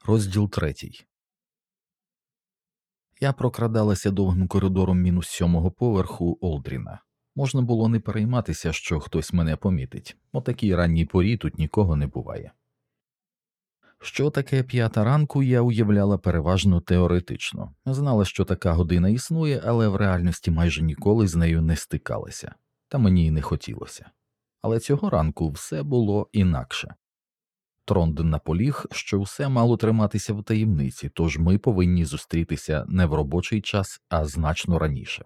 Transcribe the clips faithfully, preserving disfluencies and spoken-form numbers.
Розділ третій. Я прокрадалася довгим коридором мінус сьомого поверху Олдріна. Можна було не перейматися, що хтось мене помітить. О такій ранній порі тут нікого не буває. Що таке п'ята ранку, я уявляла переважно теоретично. Знала, що така година існує, але в реальності майже ніколи з нею не стикалася. Та мені й не хотілося. Але цього ранку все було інакше. Тронд наполіг, що все мало триматися в таємниці, тож ми повинні зустрітися не в робочий час, а значно раніше.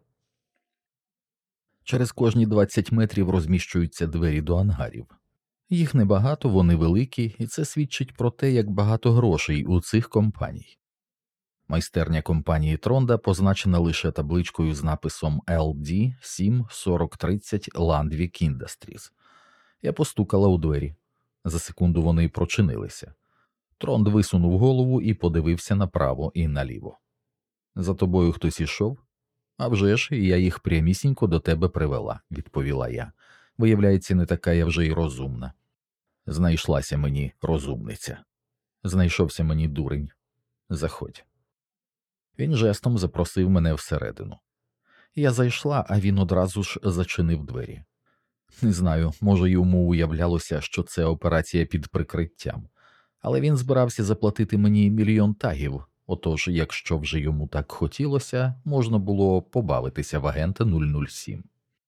Через кожні двадцять метрів розміщуються двері до ангарів. Їх небагато, вони великі, і це свідчить про те, як багато грошей у цих компаній. Майстерня компанії Тронда позначена лише табличкою з написом Ел Ді сім сорок тридцять Landvik Industries. Я постукала у двері. За секунду вони прочинилися. Тронд висунув голову і подивився направо і наліво. «За тобою хтось ішов?» «А вже ж, я їх прямісінько до тебе привела», – відповіла я. «Виявляється, не така я вже й розумна». Знайшлася мені розумниця. Знайшовся мені дурень. Заходь. Він жестом запросив мене всередину. Я зайшла, а він одразу ж зачинив двері. Не знаю, може йому уявлялося, що це операція під прикриттям, але він збирався заплатити мені мільйон тагів, отож, якщо вже йому так хотілося, можна було побавитися в агента нуль нуль сім.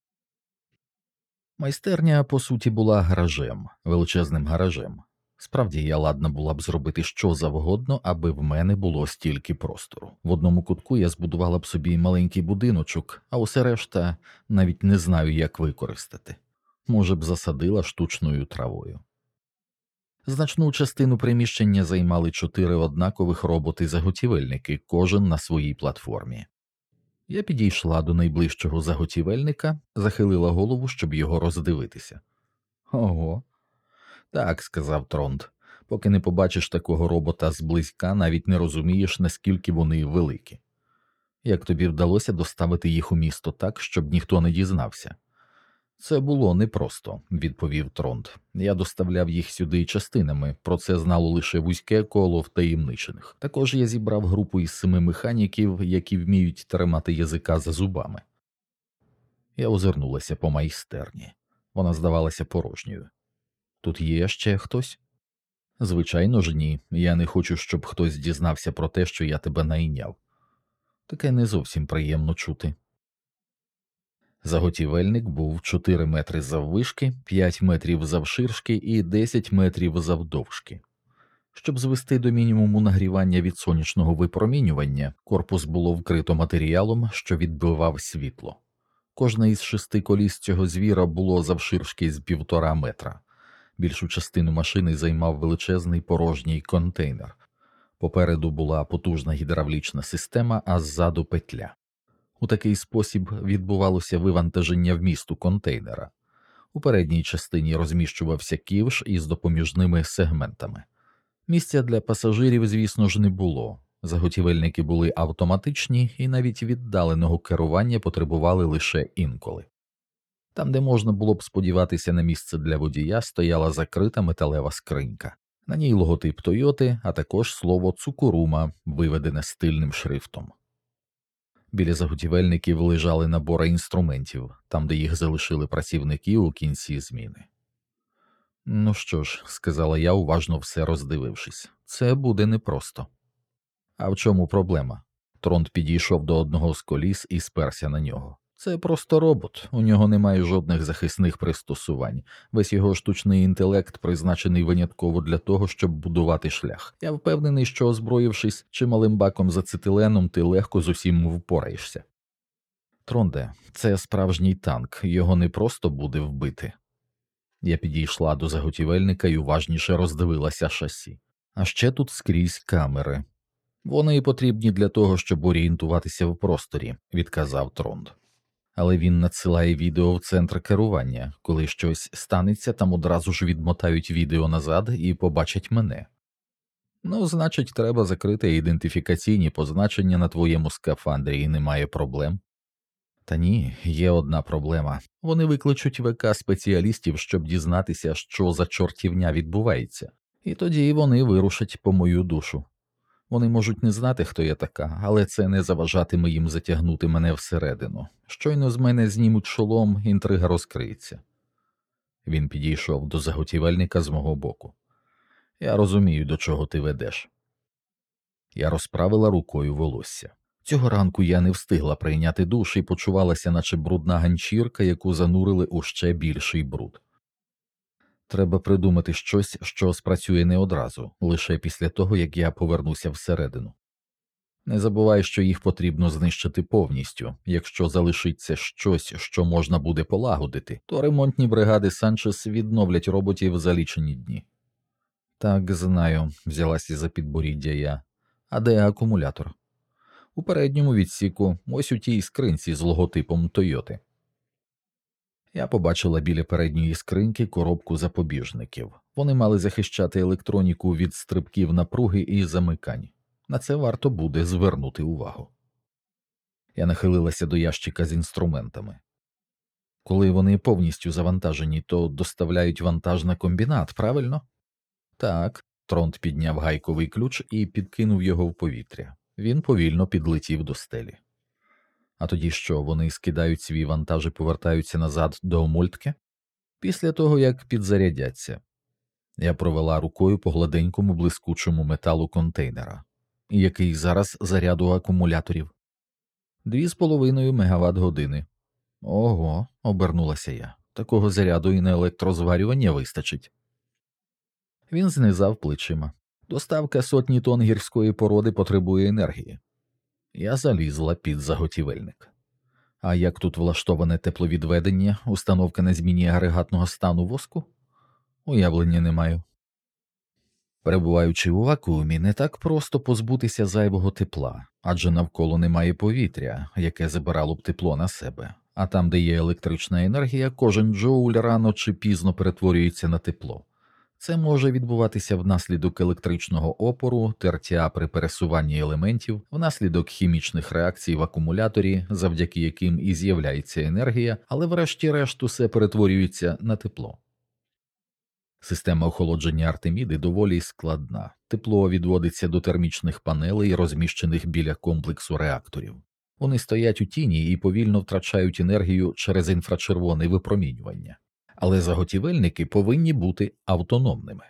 Майстерня, по суті, була гаражем, величезним гаражем. Справді, я ладна була б зробити що завгодно, аби в мене було стільки простору. В одному кутку я збудувала б собі маленький будиночок, а усе решта навіть не знаю, як використати. Може б, засадила штучною травою. Значну частину приміщення займали чотири однакових роботи-заготівельники, кожен на своїй платформі. Я підійшла до найближчого заготівельника, захилила голову, щоб його роздивитися. «Ого!» «Так», – сказав Тронд, – «поки не побачиш такого робота зблизька, навіть не розумієш, наскільки вони великі. Як тобі вдалося доставити їх у місто так, щоб ніхто не дізнався?» «Це було непросто», – відповів Тронд. «Я доставляв їх сюди частинами, про це знало лише вузьке коло втаємничених. Також я зібрав групу із семи механіків, які вміють тримати язика за зубами». Я озирнулася по майстерні. Вона здавалася порожньою. «Тут є ще хтось?» «Звичайно ж ні. Я не хочу, щоб хтось дізнався про те, що я тебе найняв». Таке не зовсім приємно чути. Заготівельник був чотири метри заввишки, п'ять метрів завширшки і десять метрів завдовжки. Щоб звести до мінімуму нагрівання від сонячного випромінювання, корпус було вкрито матеріалом, що відбивав світло. Кожне із шести коліс цього звіра було завширшки з півтора метра. Більшу частину машини займав величезний порожній контейнер. Попереду була потужна гідравлічна система, а ззаду петля. У такий спосіб відбувалося вивантаження вмісту контейнера. У передній частині розміщувався ківш із допоміжними сегментами. Місця для пасажирів, звісно ж, не було. Заготівельники були автоматичні і навіть віддаленого керування потребували лише інколи. Там, де можна було б сподіватися на місце для водія, стояла закрита металева скринька. На ній логотип Тойоти, а також слово «Цукурума», виведене стильним шрифтом. Біля заготівельників лежали набори інструментів, там, де їх залишили працівники у кінці зміни. «Ну що ж», – сказала я, уважно все роздивившись, – «це буде непросто». «А в чому проблема?» Тронд підійшов до одного з коліс і сперся на нього. «Це просто робот, у нього немає жодних захисних пристосувань. Весь його штучний інтелект призначений винятково для того, щоб будувати шлях. Я впевнений, що, озброївшись чималим баком з ацетиленом, ти легко з усім впораєшся». «Тронде, це справжній танк, його не просто буде вбити». Я підійшла до заготівельника і уважніше роздивилася шасі. «А ще тут скрізь камери. Вони потрібні для того, щоб орієнтуватися в просторі», – відказав Тронд. «Але він надсилає відео в центр керування. Коли щось станеться, там одразу ж відмотають відео назад і побачать мене». «Ну, значить, треба закрити ідентифікаційні позначення на твоєму скафандрі і немає проблем». «Та ні, є одна проблема. Вони викличуть ВК спеціалістів, щоб дізнатися, що за чортівня відбувається. І тоді вони вирушать по мою душу. Вони можуть не знати, хто я така, але це не заважатиме їм затягнути мене всередину. Щойно з мене знімуть шолом, інтрига розкриється. Він підійшов до заготівельника з мого боку. Я розумію, до чого ти ведеш. Я розправила рукою волосся. Цього ранку я не встигла прийняти душ і почувалася, наче брудна ганчірка, яку занурили у ще більший бруд. Треба придумати щось, що спрацює не одразу, лише після того, як я повернуся всередину. Не забувай, що їх потрібно знищити повністю. Якщо залишиться щось, що можна буде полагодити, то ремонтні бригади Санчес відновлять роботів за лічені дні. Так, знаю, взялася за підборіддя я. А де акумулятор? У передньому відсіку, ось у тій скринці з логотипом Тойоти. Я побачила біля передньої скриньки коробку запобіжників. Вони мали захищати електроніку від стрибків напруги і замикань. На це варто буде звернути увагу. Я нахилилася до ящика з інструментами. Коли вони повністю завантажені, то доставляють вантаж на комбінат, правильно? Так. Тронт підняв гайковий ключ і підкинув його в повітря. Він повільно підлетів до стелі. А тоді що, вони скидають свій вантаж і повертаються назад до Мольтке? Після того, як підзарядяться. Я провела рукою по гладенькому блискучому металу контейнера. Який зараз заряд у акумуляторів? Дві з половиною мегаватт-години. Ого, обернулася я. Такого заряду і на електрозварювання вистачить. Він знизав плечима. Доставка сотні тонн гірської породи потребує енергії. Я залізла під заготівельник. А як тут влаштоване тепловідведення, установка на зміні агрегатного стану воску? Уявлення не маю. Перебуваючи у вакуумі, не так просто позбутися зайвого тепла, адже навколо немає повітря, яке забирало б тепло на себе, а там, де є електрична енергія, кожен джоуль рано чи пізно перетворюється на тепло. Це може відбуватися внаслідок електричного опору, тертя при пересуванні елементів, внаслідок хімічних реакцій в акумуляторі, завдяки яким і з'являється енергія, але врешті-решт усе перетворюється на тепло. Система охолодження Артеміди доволі складна. Тепло відводиться до термічних панелей, розміщених біля комплексу реакторів. Вони стоять у тіні і повільно втрачають енергію через інфрачервоне випромінювання. Але заготівельники повинні бути автономними.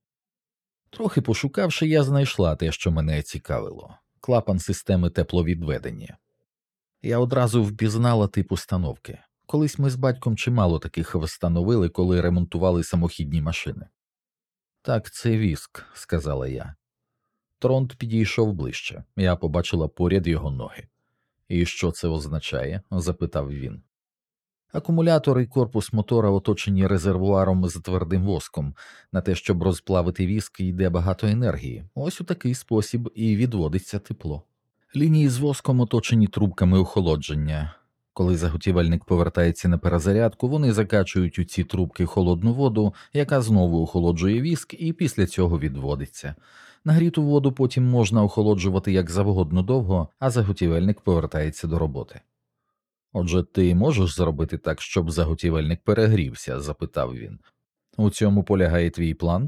Трохи пошукавши, я знайшла те, що мене цікавило – клапан системи тепловідведення. Я одразу впізнала тип установки. Колись ми з батьком чимало таких встановили, коли ремонтували самохідні машини. «Так, це віск», – сказала я. Тронт підійшов ближче. Я побачила поряд його ноги. «І що це означає?» – запитав він. Акумулятор і корпус мотора оточені резервуаром з твердим воском. На те, щоб розплавити віск, йде багато енергії. Ось у такий спосіб і відводиться тепло. Лінії з воском оточені трубками охолодження. Коли заготівельник повертається на перезарядку, вони закачують у ці трубки холодну воду, яка знову охолоджує віск і після цього відводиться. Нагріту воду потім можна охолоджувати як завгодно довго, а заготівельник повертається до роботи. «Отже, ти можеш зробити так, щоб заготівельник перегрівся?» – запитав він. «У цьому полягає твій план?»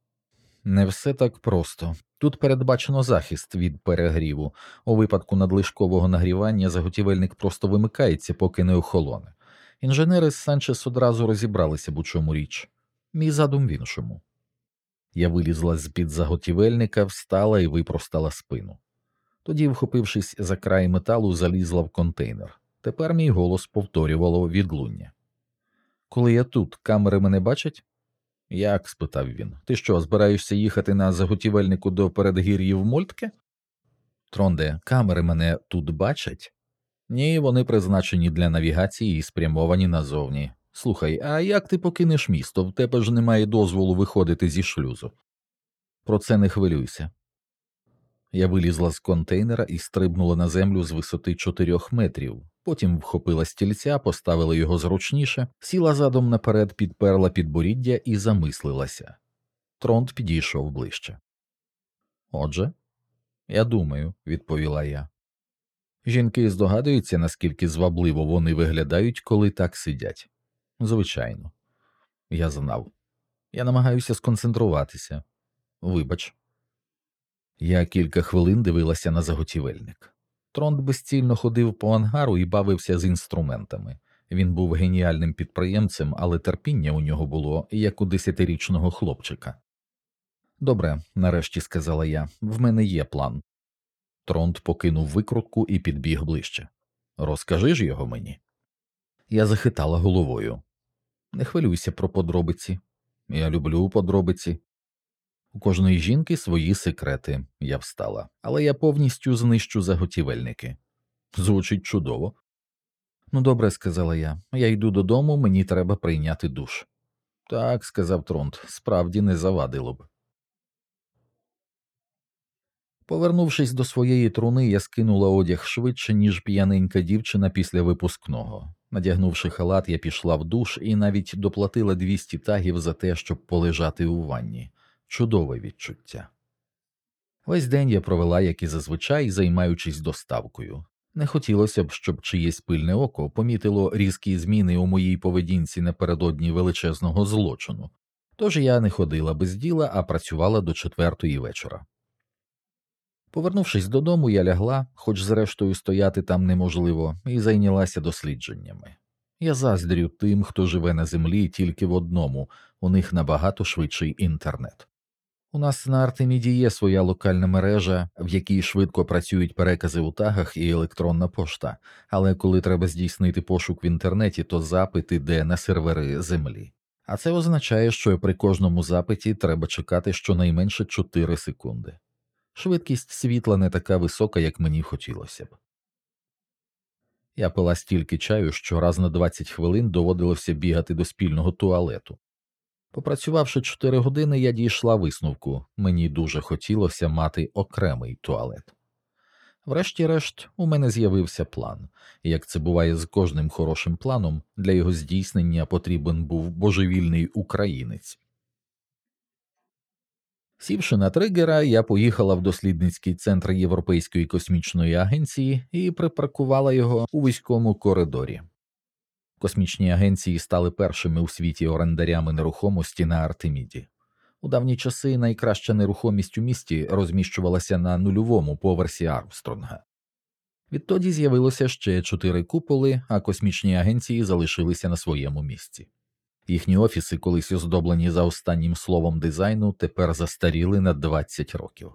«Не все так просто. Тут передбачено захист від перегріву. У випадку надлишкового нагрівання заготівельник просто вимикається, поки не охолоне. Інженери з Санчес одразу розібралися б у чому річ. Мій задум в іншому». Я вилізла з-під заготівельника, встала і випростала спину. Тоді, вхопившись за край металу, залізла в контейнер. Тепер мій голос повторювало відлуння. «Коли я тут, камери мене бачать?» «Як?» – спитав він. «Ти що, збираєшся їхати на заготівельнику до передгір'їв Мольтке?» «Тронде, камери мене тут бачать?» «Ні, вони призначені для навігації і спрямовані назовні. Слухай, а як ти покинеш місто? В тебе ж немає дозволу виходити зі шлюзу». «Про це не хвилюйся». Я вилізла з контейнера і стрибнула на землю з висоти чотирьох метрів. Потім вхопила стільця, поставила його зручніше, сіла задом наперед, підперла підборіддя і замислилася. Тронт підійшов ближче. «Отже?» «Я думаю», – відповіла я. «Жінки здогадуються, наскільки звабливо вони виглядають, коли так сидять?» «Звичайно». Я знав. Я намагаюся сконцентруватися. Вибач. Я кілька хвилин дивилася на заготівельник. Тронт безцільно ходив по ангару і бавився з інструментами. Він був геніальним підприємцем, але терпіння у нього було, як у десятирічного хлопчика. «Добре», – нарешті сказала я, – «в мене є план». Тронт покинув викрутку і підбіг ближче. «Розкажи ж його мені». Я захитала головою. «Не хвилюйся про подробиці. Я люблю подробиці. У кожної жінки свої секрети», – я встала. «Але я повністю знищу заготівельники». «Звучить чудово». «Ну добре», – сказала я, – «я йду додому, мені треба прийняти душ». «Так», – сказав Тронт, – «справді не завадило б». Повернувшись до своєї труни, я скинула одяг швидше, ніж п'яненька дівчина після випускного. Надягнувши халат, я пішла в душ і навіть доплатила двісті тагів за те, щоб полежати у ванні. Чудове відчуття. Весь день я провела, як і зазвичай, займаючись доставкою. Не хотілося б, щоб чиєсь пильне око помітило різкі зміни у моїй поведінці напередодні величезного злочину. Тож я не ходила без діла, а працювала до четвертої вечора. Повернувшись додому, я лягла, хоч зрештою стояти там неможливо, і зайнялася дослідженнями. Я заздрю тим, хто живе на землі тільки в одному, у них набагато швидший інтернет. У нас на Артеміді є своя локальна мережа, в якій швидко працюють перекази у тагах і електронна пошта, але коли треба здійснити пошук в інтернеті, то запит іде на сервери землі. А це означає, що при кожному запиті треба чекати щонайменше чотири секунди. Швидкість світла не така висока, як мені хотілося б. Я пила стільки чаю, що раз на двадцять хвилин доводилося бігати до спільного туалету. Попрацювавши чотири години, я дійшла висновку. Мені дуже хотілося мати окремий туалет. Врешті-решт, у мене з'явився план. І, як це буває з кожним хорошим планом, для його здійснення потрібен був божевільний українець. Сівши на тригера, я поїхала в дослідницький центр Європейської космічної агенції і припаркувала його у вузькому коридорі. Космічні агенції стали першими у світі орендарями нерухомості на Артеміді. У давні часи найкраща нерухомість у місті розміщувалася на нульовому поверсі Армстронга. Відтоді з'явилося ще чотири куполи, а космічні агенції залишилися на своєму місці. Їхні офіси, колись оздоблені за останнім словом дизайну, тепер застаріли на двадцять років.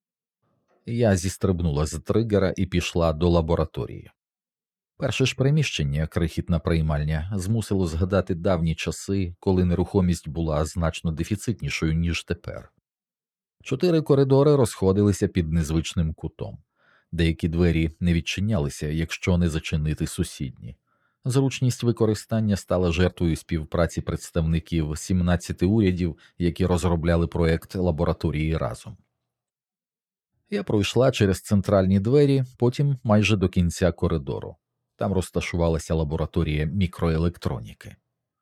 Я зістрибнула з тригера і пішла до лабораторії. Перше ж приміщення, крихітна приймальня, змусило згадати давні часи, коли нерухомість була значно дефіцитнішою, ніж тепер. Чотири коридори розходилися під незвичним кутом. Деякі двері не відчинялися, якщо не зачинити сусідні. Зручність використання стала жертвою співпраці представників сімнадцяти урядів, які розробляли проєкт лабораторії разом. Я пройшла через центральні двері, потім майже до кінця коридору. Там розташувалася лабораторія мікроелектроніки.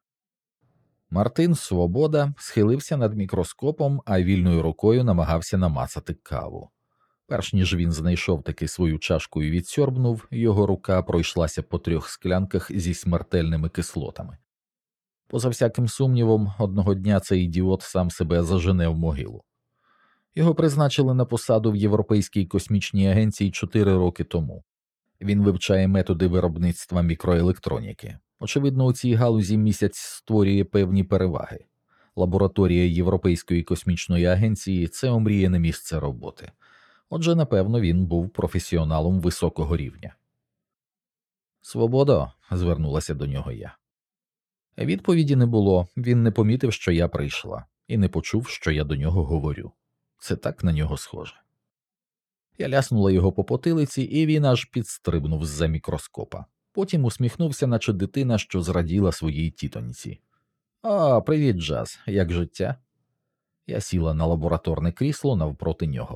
Мартин Свобода схилився над мікроскопом, а вільною рукою намагався намацати каву. Перш ніж він знайшов таки свою чашку і відсьорбнув, його рука пройшлася по трьох склянках зі смертельними кислотами. Поза всяким сумнівом, одного дня цей ідіот сам себе зажене в могилу. Його призначили на посаду в Європейській космічній агенції чотири роки тому. Він вивчає методи виробництва мікроелектроніки. Очевидно, у цій галузі місяць створює певні переваги. Лабораторія Європейської космічної агенції – це омріяне місце роботи. Отже, напевно, він був професіоналом високого рівня. «Свободо», – звернулася до нього я. Відповіді не було, він не помітив, що я прийшла, і не почув, що я до нього говорю. Це так на нього схоже. Я ляснула його по потилиці, і він аж підстрибнув з-за мікроскопа. Потім усміхнувся, наче дитина, що зраділа своїй тітоньці. «О, привіт, Джаз, як життя?» Я сіла на лабораторне крісло навпроти нього.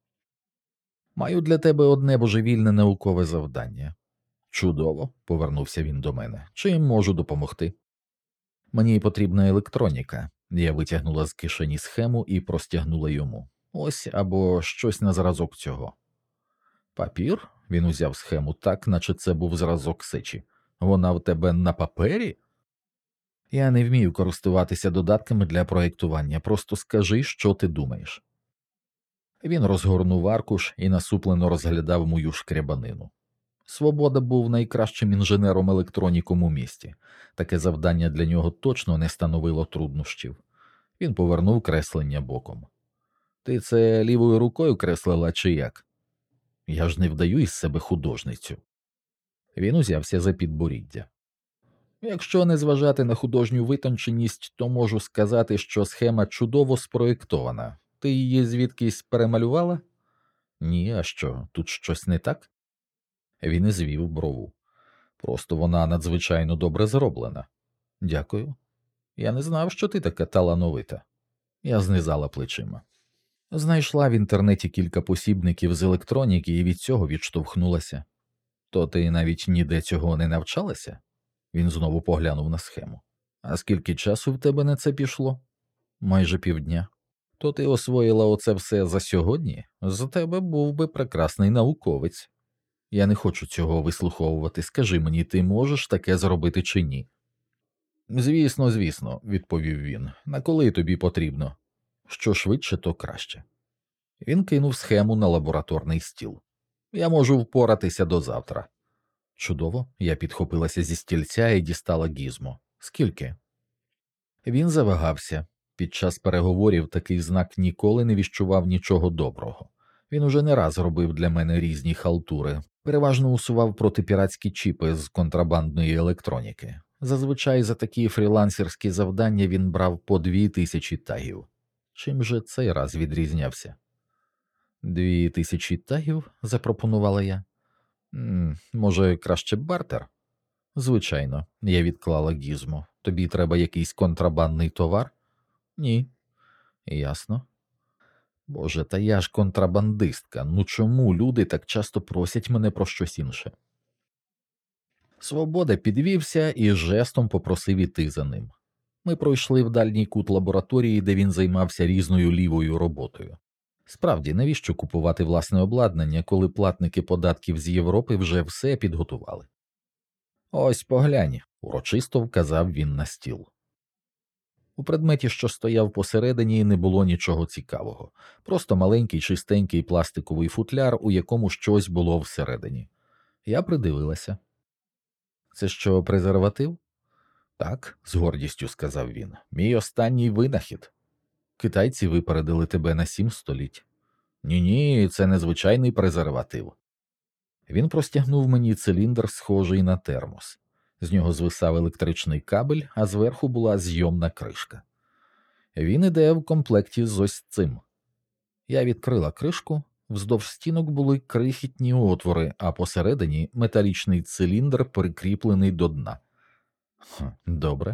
«Маю для тебе одне божевільне наукове завдання». «Чудово», – повернувся він до мене. «Чим можу допомогти?» «Мені потрібна електроніка». Я витягнула з кишені схему і простягнула йому. «Ось або щось на зразок цього». «Папір?» – він узяв схему так, наче це був зразок сечі. «Вона в тебе на папері?» «Я не вмію користуватися додатками для проєктування, просто скажи, що ти думаєш». Він розгорнув аркуш і насуплено розглядав мою шкрябанину. Свобода був найкращим інженером-електроніком у місті. Таке завдання для нього точно не становило труднощів. Він повернув креслення боком. «Ти це лівою рукою креслила чи як?» «Я ж не вдаю із себе художницю». Він узявся за підборіддя. «Якщо не зважати на художню витонченість, то можу сказати, що схема чудово спроєктована. Ти її звідкись перемалювала?» «Ні, а що, тут щось не так?» Він і звів брову. «Просто вона надзвичайно добре зроблена». «Дякую. Я не знав, що ти така талановита». Я знизала плечима. Знайшла в інтернеті кілька посібників з електроніки і від цього відштовхнулася. «То ти навіть ніде цього не навчалася?» Він знову поглянув на схему. «А скільки часу в тебе на це пішло?» «Майже півдня». «То ти освоїла оце все за сьогодні? З тебе був би прекрасний науковець». «Я не хочу цього вислуховувати. Скажи мені, ти можеш таке зробити чи ні?» «Звісно, звісно», – відповів він. «На коли тобі потрібно?» «Що швидше, то краще». Він кинув схему на лабораторний стіл. «Я можу впоратися до завтра». «Чудово». Я підхопилася зі стільця і дістала гізмо. «Скільки?» Він завагався. Під час переговорів такий знак ніколи не віщував нічого доброго. Він уже не раз робив для мене різні халтури, переважно усував протипіратські чіпи з контрабандної електроніки. Зазвичай за такі фрілансерські завдання він брав по дві тисячі тагів. Чим же цей раз відрізнявся? «Дві тисячі тагів?» – запропонувала я. «М, може, краще бартер?» «Звичайно», – я відклала гізмо. «Тобі треба якийсь контрабандний товар?» «Ні». «Ясно». «Боже, та я ж контрабандистка. Ну чому люди так часто просять мене про щось інше?» Свобода підвівся і жестом попросив іти за ним. Ми пройшли в дальній кут лабораторії, де він займався різною лівою роботою. Справді, навіщо купувати власне обладнання, коли платники податків з Європи вже все підготували? «Ось поглянь», – урочисто вказав він на стіл. У предметі, що стояв посередині, не було нічого цікавого. Просто маленький чистенький пластиковий футляр, у якому щось було всередині. Я придивилася. «Це що, презерватив?» «Так», – з гордістю сказав він. «Мій останній винахід. Китайці випередили тебе на сім століть». «Ні-ні, це незвичайний презерватив». Він простягнув мені циліндр, схожий на термос. З нього звисав електричний кабель, а зверху була зйомна кришка. Він іде в комплекті з ось цим. Я відкрила кришку, вздовж стінок були крихітні отвори, а посередині металічний циліндр прикріплений до дна. Хм, добре.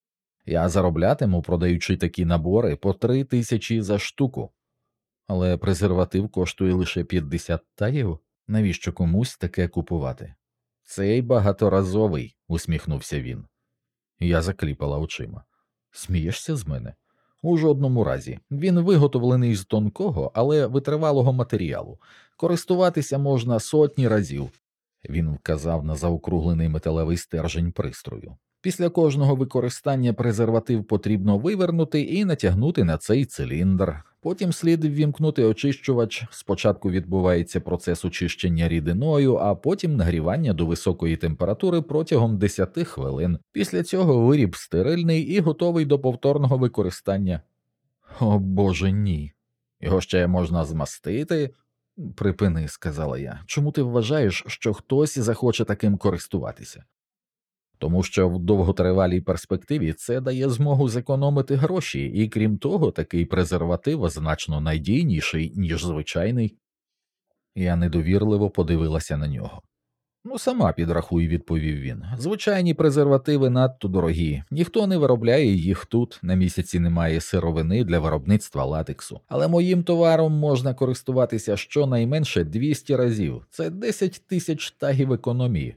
Я зароблятиму, продаючи такі набори, по три тисячі за штуку. Але презерватив коштує лише п'ятдесят тагів. Навіщо комусь таке купувати? «Цей багаторазовий», – усміхнувся він. Я закліпала очима. «Смієшся з мене?» «У жодному разі. Він виготовлений з тонкого, але витривалого матеріалу. Користуватися можна сотні разів». Він вказав на заокруглений металевий стержень пристрою. «Після кожного використання презерватив потрібно вивернути і натягнути на цей циліндр. Потім слід ввімкнути очищувач. Спочатку відбувається процес очищення рідиною, а потім нагрівання до високої температури протягом десять хвилин. Після цього виріб стерильний і готовий до повторного використання». «О, Боже, ні. Його ще можна змастити?» «Припини», – сказала я. «Чому ти вважаєш, що хтось захоче таким користуватися?» «Тому що в довготривалій перспективі це дає змогу зекономити гроші, і крім того, такий презерватив значно надійніший, ніж звичайний». Я недовірливо подивилася на нього. «Ну, сама підрахуй», – відповів він. «Звичайні презервативи надто дорогі. Ніхто не виробляє їх тут, на місяці немає сировини для виробництва латексу. Але моїм товаром можна користуватися щонайменше двісті разів. Це десять тисяч тагів економії».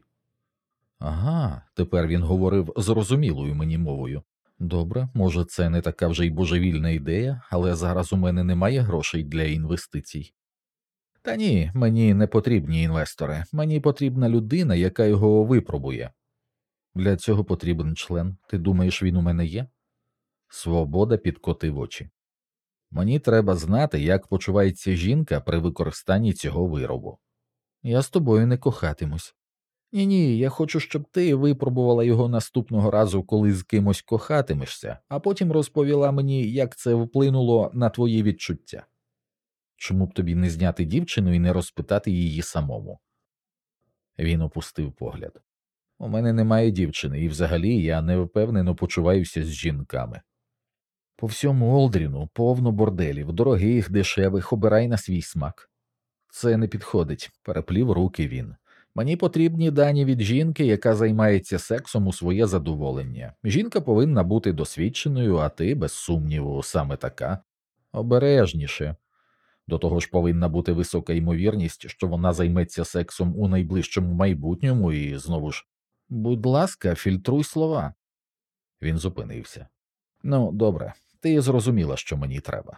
Ага, тепер він говорив зрозумілою мені мовою. Добре, може це не така вже й божевільна ідея, але зараз у мене немає грошей для інвестицій. Та ні, мені не потрібні інвестори, мені потрібна людина, яка його випробує. Для цього потрібен член. Ти думаєш, він у мене є? Свобода підкотив очі. Мені треба знати, як почувається жінка при використанні цього виробу. Я з тобою не кохатимусь. Ні-ні, я хочу, щоб ти випробувала його наступного разу, коли з кимось кохатимешся, а потім розповіла мені, як це вплинуло на твої відчуття. Чому б тобі не зняти дівчину і не розпитати її самому? Він опустив погляд. У мене немає дівчини, і взагалі я невпевнено почуваюся з жінками. По всьому Олдріну повно борделів, дорогих, дешевих, обирай на свій смак. Це не підходить, переплів руки він. Мені потрібні дані від жінки, яка займається сексом у своє задоволення. Жінка повинна бути досвідченою, а ти, без сумніву, саме така. Обережніше. До того ж повинна бути висока ймовірність, що вона займеться сексом у найближчому майбутньому і, знову ж, будь ласка, фільтруй слова. Він зупинився. Ну, добре, ти зрозуміла, що мені треба.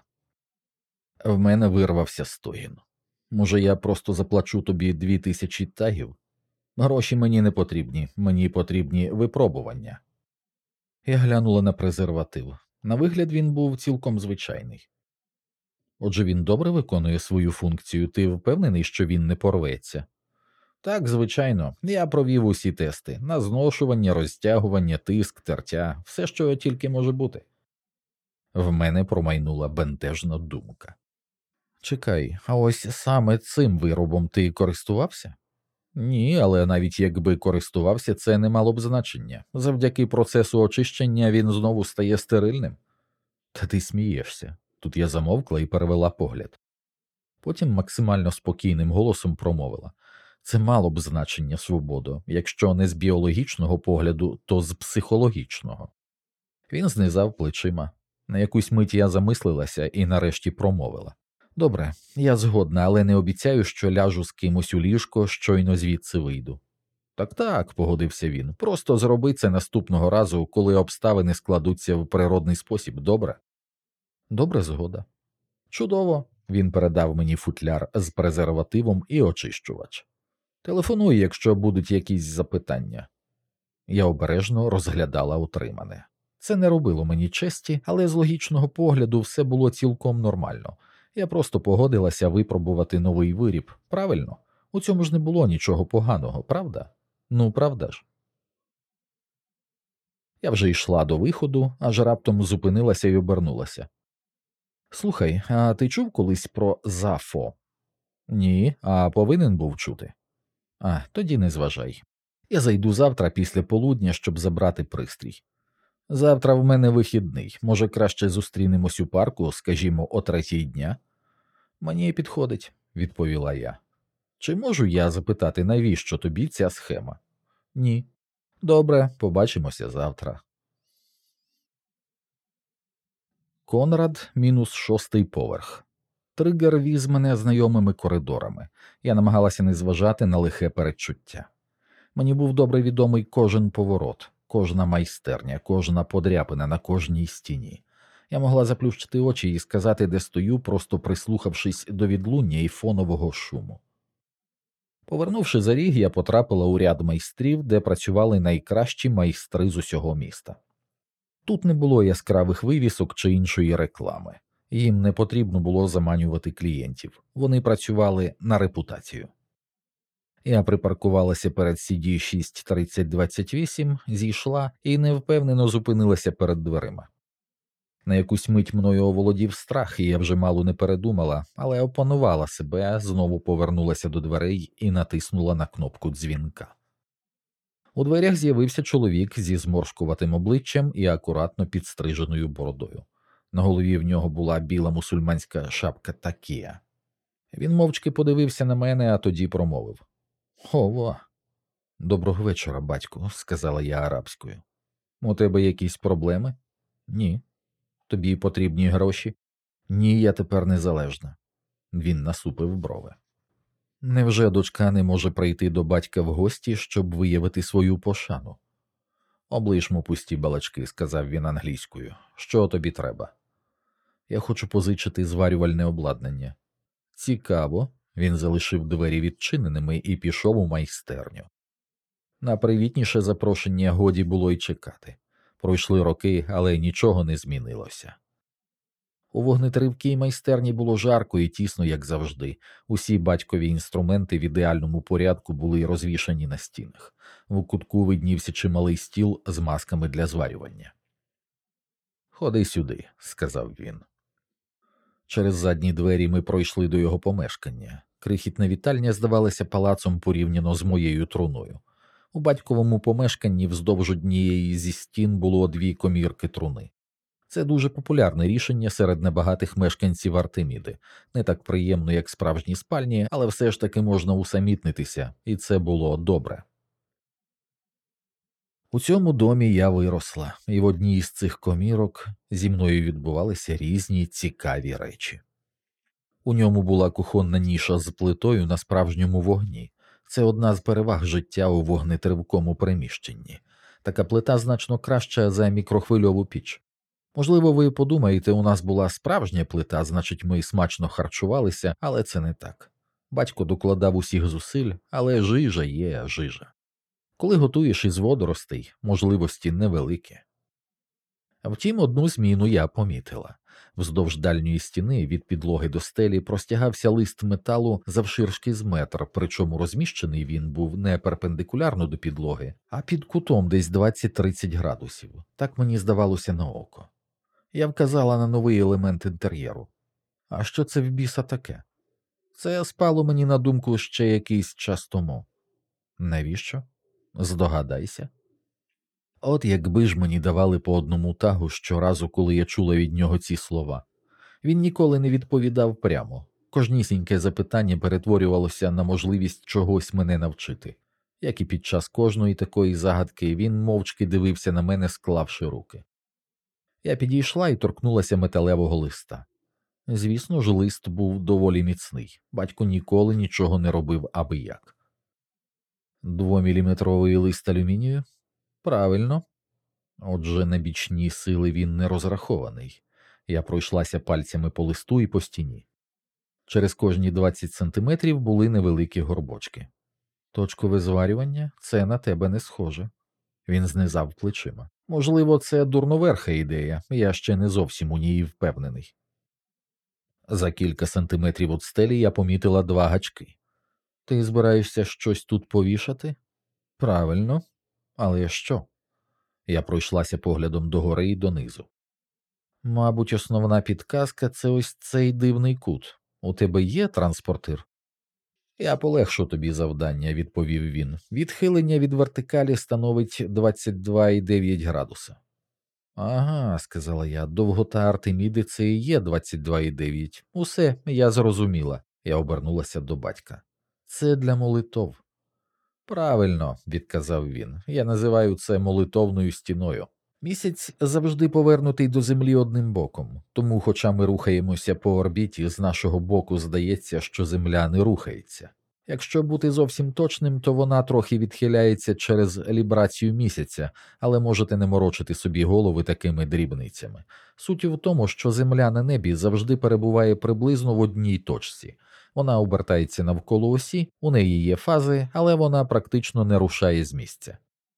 В мене вирвався стогін. Може, я просто заплачу тобі дві тисячі тагів? Гроші мені не потрібні, мені потрібні випробування. Я глянула на презерватив. На вигляд він був цілком звичайний. Отже, він добре виконує свою функцію, ти впевнений, що він не порветься? Так, звичайно, я провів усі тести – на зношування, розтягування, тиск, тертя, все, що тільки може бути. В мене промайнула бентежна думка. Чекай, а ось саме цим виробом ти користувався? Ні, але навіть якби користувався, це не мало б значення. Завдяки процесу очищення він знову стає стерильним. Та ти смієшся. Тут я замовкла і перевела погляд. Потім максимально спокійним голосом промовила. Це мало б значення, свободо, якщо не з біологічного погляду, то з психологічного. Він знизав плечима. На якусь мить я замислилася і нарешті промовила. Добре, я згодна, але не обіцяю, що ляжу з кимось у ліжко, щойно звідси вийду. Так-так, погодився він, просто зроби це наступного разу, коли обставини складуться в природний спосіб, добре? Добре, згода. Чудово, він передав мені футляр з презервативом і очищувач. Телефонуй, якщо будуть якісь запитання. Я обережно розглядала отримане. Це не робило мені честі, але з логічного погляду все було цілком нормально. Я просто погодилася випробувати новий виріб, правильно? У цьому ж не було нічого поганого, правда? Ну, правда ж? Я вже йшла до виходу, аж раптом зупинилася і обернулася. Слухай, а ти чув колись про ЗАФО? Ні, а повинен був чути. А, тоді не зважай. Я зайду завтра після полудня, щоб забрати пристрій. Завтра в мене вихідний, може краще зустрінемось у парку, скажімо, о третій дня? Мені підходить, відповіла я. Чи можу я запитати, навіщо тобі ця схема? Ні. Добре, побачимося завтра. Конрад, мінус шостий поверх. Тригер віз мене знайомими коридорами. Я намагалася не зважати на лихе передчуття. Мені був добре відомий кожен поворот, кожна майстерня, кожна подряпина на кожній стіні. Я могла заплющити очі і сказати, де стою, просто прислухавшись до відлуння і фонового шуму. Повернувши за ріг, я потрапила у ряд майстрів, де працювали найкращі майстри з усього міста. Тут не було яскравих вивісок чи іншої реклами. Їм не потрібно було заманювати клієнтів. Вони працювали на репутацію. Я припаркувалася перед сі ді шість тридцять двадцять вісім, зійшла і невпевнено зупинилася перед дверима. На якусь мить мною оволодів страх, і я вже мало не передумала, але опанувала себе, знову повернулася до дверей і натиснула на кнопку дзвінка. У дверях з'явився чоловік зі зморшкуватим обличчям і акуратно підстриженою бородою. На голові в нього була біла мусульманська шапка такія. Він мовчки подивився на мене, а тоді промовив. «Ова!» «Доброго вечора, батьку», – сказала я арабською. «У тебе якісь проблеми?» «Ні». «Тобі потрібні гроші?» «Ні, я тепер незалежна». Він насупив брови. «Невже дочка не може прийти до батька в гості, щоб виявити свою пошану?» «Облишмо пусті балачки», – сказав він англійською. «Що тобі треба?» «Я хочу позичити зварювальне обладнання». «Цікаво». Він залишив двері відчиненими і пішов у майстерню. На привітніше запрошення годі було й чекати. Пройшли роки, але нічого не змінилося. У вогнетривкій майстерні було жарко і тісно, як завжди. Усі батькові інструменти в ідеальному порядку були розвішані на стінах. В кутку виднівся чималий стіл з масками для зварювання. «Ходи сюди», – сказав він. Через задні двері ми пройшли до його помешкання. Крихітна вітальня здавалася палацом порівняно з моєю труною. У батьковому помешканні вздовж однієї зі стін було дві комірки труни. Це дуже популярне рішення серед небагатих мешканців Артеміди. Не так приємно, як справжні спальні, але все ж таки можна усамітнитися, і це було добре. У цьому домі я виросла, і в одній із цих комірок зі мною відбувалися різні цікаві речі. У ньому була кухонна ніша з плитою на справжньому вогні. Це одна з переваг життя у вогнетривкому приміщенні. Така плита значно краща за мікрохвильову піч. Можливо, ви подумаєте, у нас була справжня плита, значить ми смачно харчувалися, але це не так. Батько докладав усіх зусиль, але жижа є жижа. Коли готуєш із водоростей, можливості невеликі. Втім, одну зміну я помітила. Вздовж дальньої стіни від підлоги до стелі простягався лист металу завширшки з метр, причому розміщений він був не перпендикулярно до підлоги, а під кутом десь двадцять-тридцять градусів. Так мені здавалося на око. Я вказала на новий елемент інтер'єру. А що це в біса таке? Це спало мені на думку ще якийсь час тому. Навіщо? Здогадайся. От якби ж мені давали по одному тагу щоразу, коли я чула від нього ці слова. Він ніколи не відповідав прямо. Кожнісіньке запитання перетворювалося на можливість чогось мене навчити. Як і під час кожної такої загадки, він мовчки дивився на мене, склавши руки. Я підійшла і торкнулася металевого листа. Звісно ж, лист був доволі міцний. Батько ніколи нічого не робив аби як. Двоміліметровий лист алюмінію? Правильно. Отже, на бічні сили він не розрахований. Я пройшлася пальцями по листу і по стіні. Через кожні двадцять сантиметрів були невеликі горбочки. Точкове зварювання – це на тебе не схоже. Він знизав плечима. Можливо, це дурноверха ідея, я ще не зовсім у ній впевнений. За кілька сантиметрів від стелі я помітила два гачки. Ти збираєшся щось тут повішати? Правильно. Але що? Я пройшлася поглядом догори і донизу. Мабуть, основна підказка – це ось цей дивний кут. У тебе є транспортир? Я полегшу тобі завдання, відповів він. Відхилення від вертикалі становить двадцять два цілих дев'ять градуса. Ага, сказала я, довгота Артеміди – це і є двадцять два цілих дев'ять. Усе, я зрозуміла. Я обернулася до батька. Це для молитов. Правильно, відказав він, я називаю це молитовною стіною. Місяць завжди повернутий до землі одним боком, тому хоча ми рухаємося по орбіті, з нашого боку здається, що земля не рухається. Якщо бути зовсім точним, то вона трохи відхиляється через лібрацію місяця, але можете не морочити собі голови такими дрібницями. Суть в тому, що земля на небі завжди перебуває приблизно в одній точці. Вона обертається навколо осі, у неї є фази, але вона практично не рушає з місця.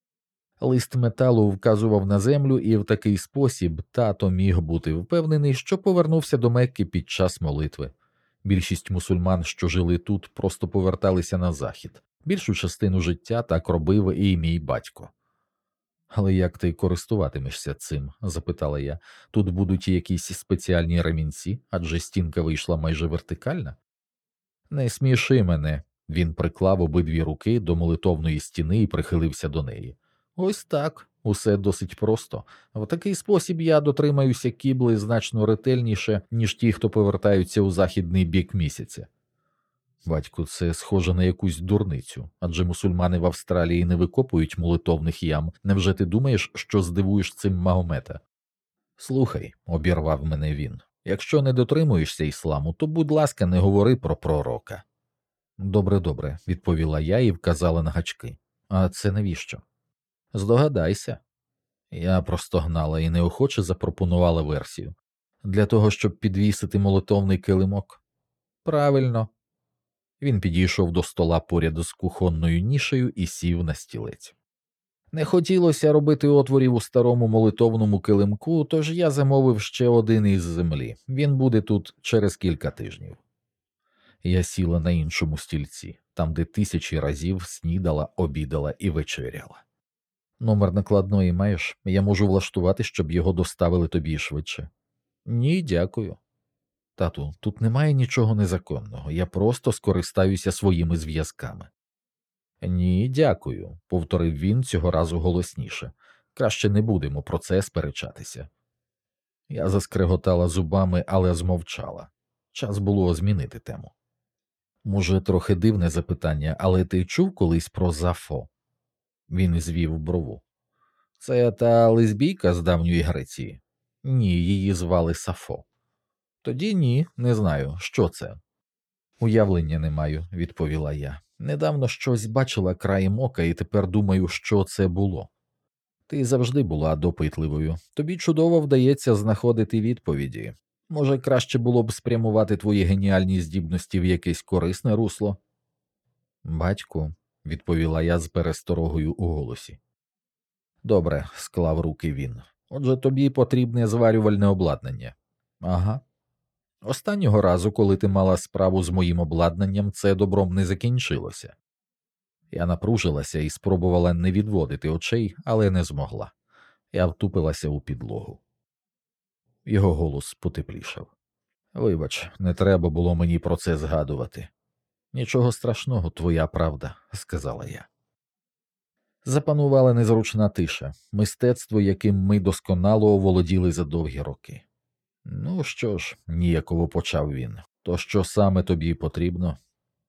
Лист металу вказував на землю, і в такий спосіб тато міг бути впевнений, що повернувся до Мекки під час молитви. Більшість мусульман, що жили тут, просто поверталися на захід. Більшу частину життя так робив і мій батько. «Але як ти користуватимешся цим?» – запитала я. «Тут будуть якісь спеціальні ремінці, адже стінка вийшла майже вертикальна?» «Не сміши мене», – він приклав обидві руки до молитовної стіни і прихилився до неї. «Ось так, усе досить просто. В такий спосіб я дотримаюся кібли значно ретельніше, ніж ті, хто повертаються у західний бік місяця». «Батьку, це схоже на якусь дурницю, адже мусульмани в Австралії не викопують молитовних ям. Невже ти думаєш, що здивуєш цим Магомета?» «Слухай», – обірвав мене він, – «якщо не дотримуєшся ісламу, то, будь ласка, не говори про пророка». «Добре, добре», – відповіла я і вказала на гачки. «А це навіщо?» «Здогадайся». Я простогнала і неохоче запропонувала версію. «Для того, щоб підвісити молитовний килимок». «Правильно». Він підійшов до стола поряд з кухонною нішею і сів на стілець. Не хотілося робити отворів у старому молитовному килимку, тож я замовив ще один із землі. Він буде тут через кілька тижнів. Я сіла на іншому стільці, там, де тисячі разів снідала, обідала і вечеряла. Номер накладної маєш? Я можу влаштувати, щоб його доставили тобі швидше. Ні, дякую. Тату, тут немає нічого незаконного, я просто скористаюся своїми зв'язками. Ні, дякую, повторив він цього разу голосніше. Краще не будемо про це сперечатися. Я заскреготала зубами, але змовчала. Час було змінити тему. Може, трохи дивне запитання, але ти чув колись про Зафо? Він звів брову. Це та лесбійка з давньої Греції? Ні, її звали Сафо. Тоді ні, не знаю, що це. Уявлення не маю, відповіла я. Недавно щось бачила краєм ока і тепер думаю, що це було. Ти завжди була допитливою. Тобі чудово вдається знаходити відповіді. Може, краще було б спрямувати твої геніальні здібності в якесь корисне русло? Батьку, відповіла я з пересторогою у голосі. Добре, склав руки він. Отже, тобі потрібне зварювальне обладнання. Ага. Останнього разу, коли ти мала справу з моїм обладнанням, це добром не закінчилося. Я напружилася і спробувала не відводити очей, але не змогла. Я втупилася у підлогу. Його голос потеплішав. Вибач, не треба було мені про це згадувати. Нічого страшного, твоя правда, сказала я. Запанувала незручна тиша, мистецтво, яким ми досконало оволоділи за довгі роки. Ну що ж, ніяково почав він, то що саме тобі потрібно?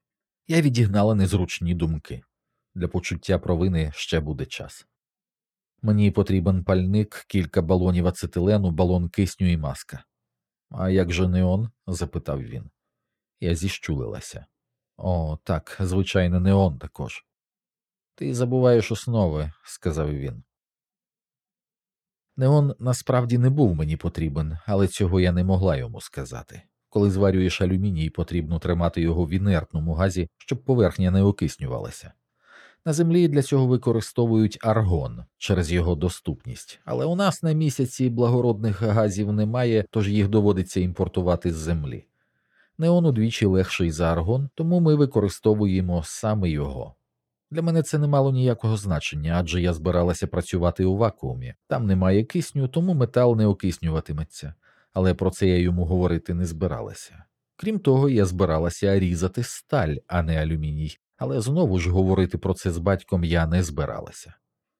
Я відігнала незручні думки. Для почуття провини ще буде час. Мені потрібен пальник, кілька балонів ацетилену, балон кисню і маска. А як же неон? Запитав він. Я зіщулилася. О, так, звичайно, неон також. Ти забуваєш основи, сказав він. Неон насправді не був мені потрібен, але цього я не могла йому сказати. Коли зварюєш алюміній, потрібно тримати його в інертному газі, щоб поверхня не окиснювалася. На землі для цього використовують аргон через його доступність, але у нас на місяці благородних газів немає, тож їх доводиться імпортувати з землі. Неон удвічі легший за аргон, тому ми використовуємо саме його. Для мене це не мало ніякого значення, адже я збиралася працювати у вакуумі. Там немає кисню, тому метал не окиснюватиметься. Але про це я йому говорити не збиралася. Крім того, я збиралася різати сталь, а не алюміній. Але знову ж говорити про це з батьком я не збиралася.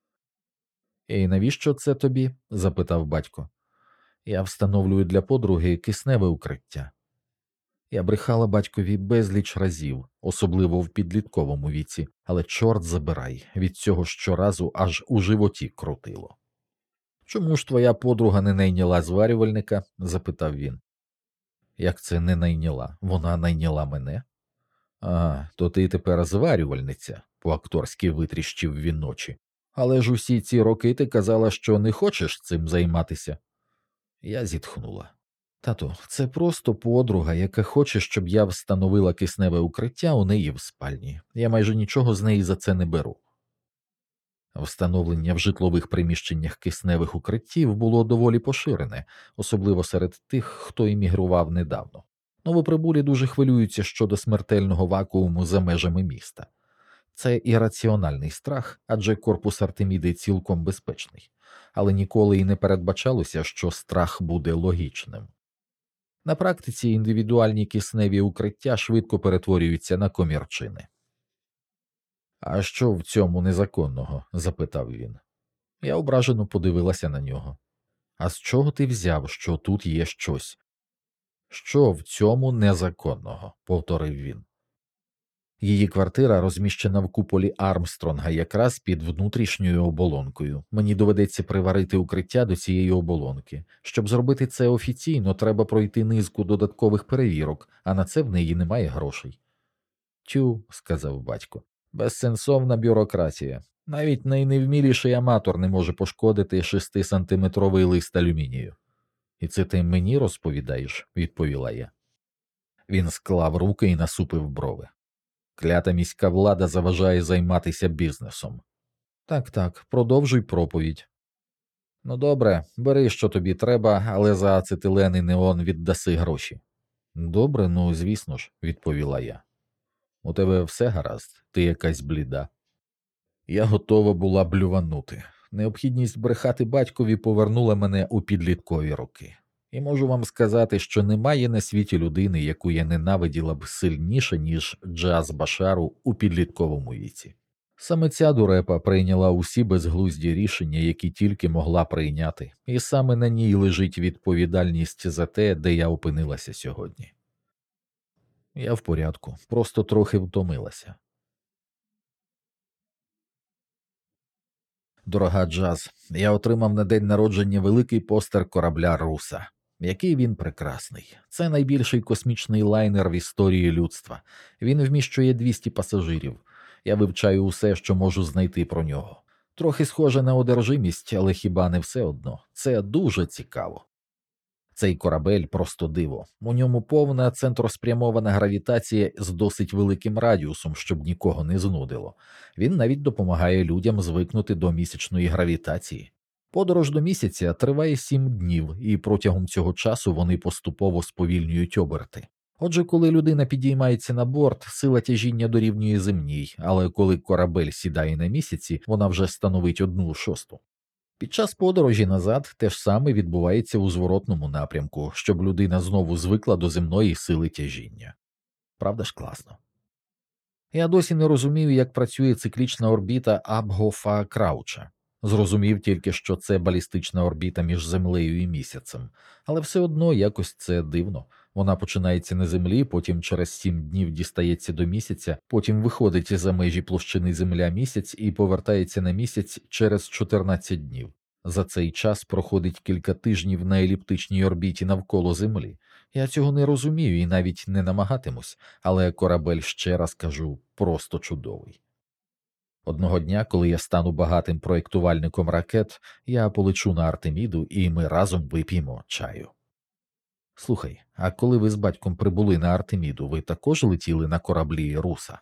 «І навіщо це тобі?» – запитав батько. «Я встановлюю для подруги кисневе укриття». Я брехала батькові безліч разів, особливо в підлітковому віці, але чорт забирай, від цього щоразу аж у животі крутило. «Чому ж твоя подруга не найняла зварювальника?» – запитав він. «Як це не найняла? Вона найняла мене?» «А, то ти тепер зварювальниця», – по-акторськи витріщив він очі. «Але ж усі ці роки ти казала, що не хочеш цим займатися». Я зітхнула. «Тато, це просто подруга, яка хоче, щоб я встановила кисневе укриття у неї в спальні. Я майже нічого з неї за це не беру». Встановлення в житлових приміщеннях кисневих укриттів було доволі поширене, особливо серед тих, хто іммігрував недавно. Новоприбулі дуже хвилюються щодо смертельного вакууму за межами міста. Це ірраціональний страх, адже корпус Артеміди цілком безпечний. Але ніколи і не передбачалося, що страх буде логічним. На практиці індивідуальні кисневі укриття швидко перетворюються на комірчини. «А що в цьому незаконного?» – запитав він. Я ображено подивилася на нього. «А з чого ти взяв, що тут є щось?» «Що в цьому незаконного?» – повторив він. Її квартира розміщена в куполі Армстронга якраз під внутрішньою оболонкою. Мені доведеться приварити укриття до цієї оболонки. Щоб зробити це офіційно, треба пройти низку додаткових перевірок, а на це в неї немає грошей. «Тю», – сказав батько, – «безсенсовна бюрократія. Навіть найневміліший аматор не може пошкодити шестисантиметровий лист алюмінію». «І це ти мені розповідаєш?» – відповіла я. Він склав руки і насупив брови. «Клята міська влада заважає займатися бізнесом». Так, так, продовжуй проповідь. Ну добре, бери, що тобі треба, але за ацетилен і неон віддаси гроші. Добре, ну звісно ж, відповіла я. У тебе все гаразд, ти якась бліда. Я готова була блюванути. Необхідність брехати батькові повернула мене у підліткові роки. І можу вам сказати, що немає на світі людини, яку я ненавиділа б сильніше, ніж Джаз Башару у підлітковому віці. Саме ця дурепа прийняла усі безглузді рішення, які тільки могла прийняти, і саме на ній лежить відповідальність за те, де я опинилася сьогодні. Я в порядку, просто трохи втомилася. Дорога Джаз, я отримав на день народження великий постер корабля Руса. Який він прекрасний. Це найбільший космічний лайнер в історії людства. Він вміщує двісті пасажирів. Я вивчаю усе, що можу знайти про нього. Трохи схоже на одержимість, але хіба не все одно. Це дуже цікаво. Цей корабель просто диво. У ньому повна центроспрямована гравітація з досить великим радіусом, щоб нікого не знудило. Він навіть допомагає людям звикнути до місячної гравітації. Подорож до місяця триває сім днів, і протягом цього часу вони поступово сповільнюють оберти. Отже, коли людина підіймається на борт, сила тяжіння дорівнює земній, але коли корабель сідає на місяці, вона вже становить одну шосту. Під час подорожі назад те ж саме відбувається у зворотному напрямку, щоб людина знову звикла до земної сили тяжіння. Правда ж класно? Я досі не розумію, як працює циклічна орбіта Абгофа Крауча. Зрозумів тільки, що це балістична орбіта між Землею і місяцем, але все одно якось це дивно. Вона починається на Землі, потім через сім днів дістається до місяця, потім виходить за межі площини Земля-місяць і повертається на місяць через чотирнадцять днів. За цей час проходить кілька тижнів на еліптичній орбіті навколо Землі. Я цього не розумію і навіть не намагатимусь, але корабель, ще раз кажу, просто чудовий. Одного дня, коли я стану багатим проєктувальником ракет, я полечу на Артеміду і ми разом вип'ємо чаю. Слухай, а коли ви з батьком прибули на Артеміду, ви також летіли на кораблі Руса?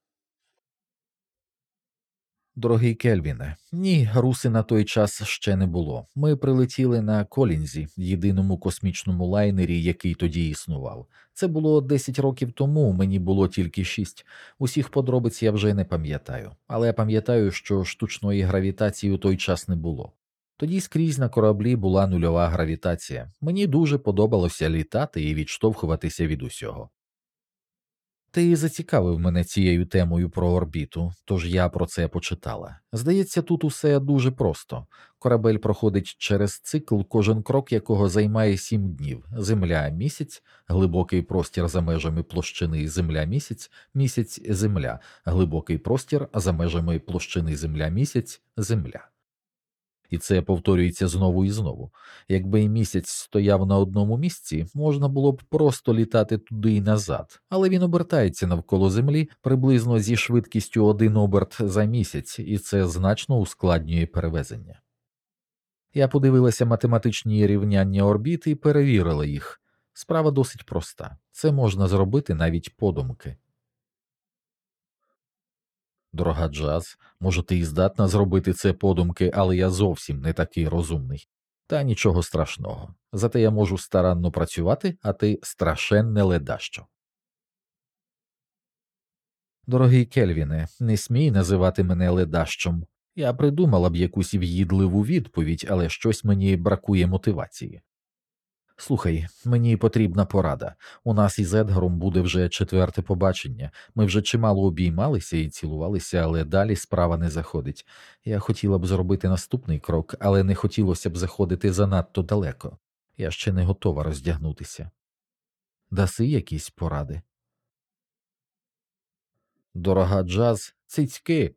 Дорогий Кельвіне, ні, Руси на той час ще не було. Ми прилетіли на Колінзі, єдиному космічному лайнері, який тоді існував. Це було десять років тому, мені було тільки шість. Усіх подробиць я вже не пам'ятаю, але я пам'ятаю, що штучної гравітації у той час не було. Тоді скрізь на кораблі була нульова гравітація. Мені дуже подобалося літати і відштовхуватися від усього. Ти зацікавив мене цією темою про орбіту, тож я про це почитала. Здається, тут усе дуже просто. Корабель проходить через цикл, кожен крок якого займає сім днів. Земля-місяць, глибокий простір за межами площини Земля-місяць, місяць-земля, глибокий простір за межами площини Земля-місяць, земля. І це повторюється знову і знову. Якби і місяць стояв на одному місці, можна було б просто літати туди і назад, але він обертається навколо Землі приблизно зі швидкістю один оберт за місяць, і це значно ускладнює перевезення. Я подивилася математичні рівняння орбіти і перевірила їх. Справа досить проста. Це можна зробити навіть подумки. Дорога Джаз, може, ти і здатна зробити це подумки, але я зовсім не такий розумний. Та нічого страшного. Зате я можу старанно працювати, а ти страшенне ледащо. Дорогий Кельвіне, не смій називати мене ледащом. Я придумала б якусь в'їдливу відповідь, але щось мені бракує мотивації. Слухай, мені потрібна порада. У нас із Едгаром буде вже четверте побачення. Ми вже чимало обіймалися і цілувалися, але далі справа не заходить. Я хотіла б зробити наступний крок, але не хотілося б заходити занадто далеко. Я ще не готова роздягнутися. Даси якісь поради? Дорога Джаз, цицьки.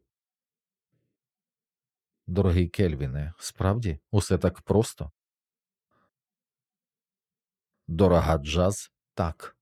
Дорогий Кельвіне, справді, усе так просто? Дорога Джаз, так.